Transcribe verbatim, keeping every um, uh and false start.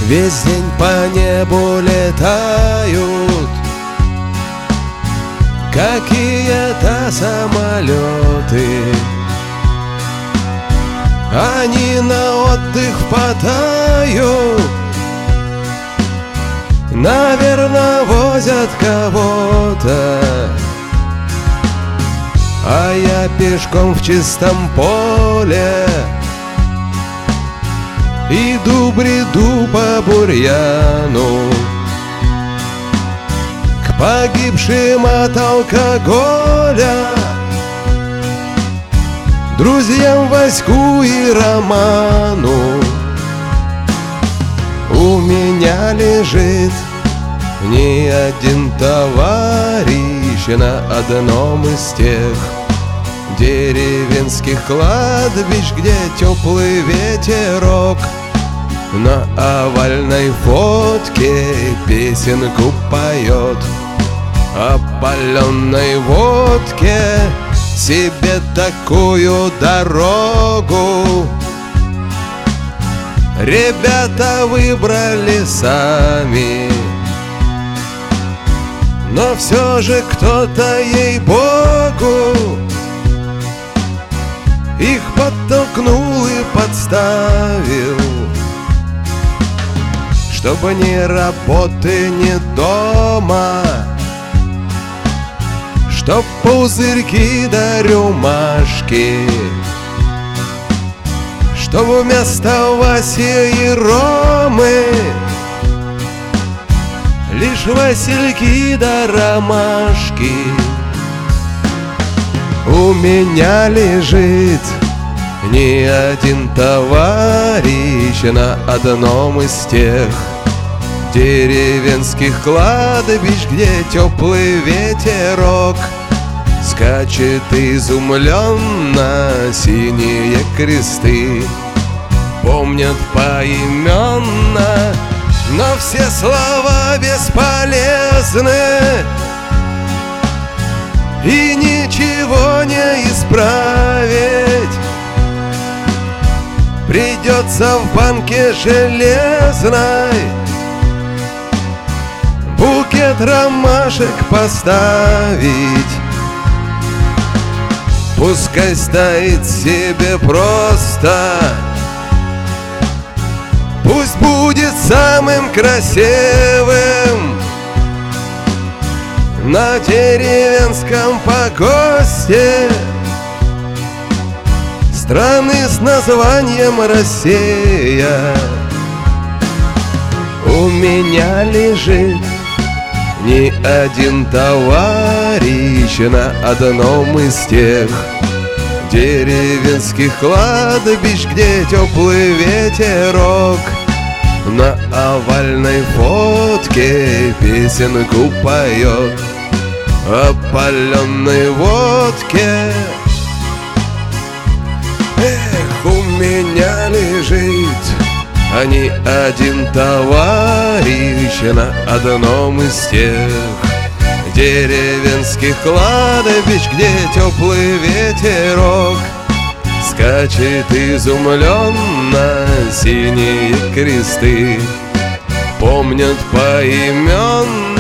Весь день по небу летают какие-то самолеты. Они на отдых впадают, наверно, возят кого-то. А я пешком в чистом поле иду, бреду по бурьяну, к погибшим от алкоголя друзьям Ваську и Роману. У меня лежит не один товарищ на одном из тех деревенских кладбищ, где теплый ветерок на овальной фотке песенку поет. О паленой водке себе такую дорогу ребята выбрали сами. Но все же кто-то, ей-богу, их подтолкнул и подставил, чтобы ни работы, ни дома, чтоб пузырьки да рюмашки, чтоб вместо Васи и Ромы лишь васильки да ромашки. У меня лежит не один товарищ на одном из тех деревенских кладбищ, где теплый ветерок скачет изумленно. Синие кресты помнят поименно, но все слова бесполезны, и ничего не исправить. Придется в банке железной букет ромашек поставить. Пускай стоит себе просто, пусть будет самым красивым на деревенском погосте страны с названием Россия. У меня лежит не один товарищ на одном из тех деревенских кладбищ, где теплый ветерок на овальной фотке песенку поет. О паленой водке, эх, у меня лежит а не один товарищ на одном из тех деревенских кладбищ, где теплый ветерок скачет изумленно. Синие кресты помнят поименно,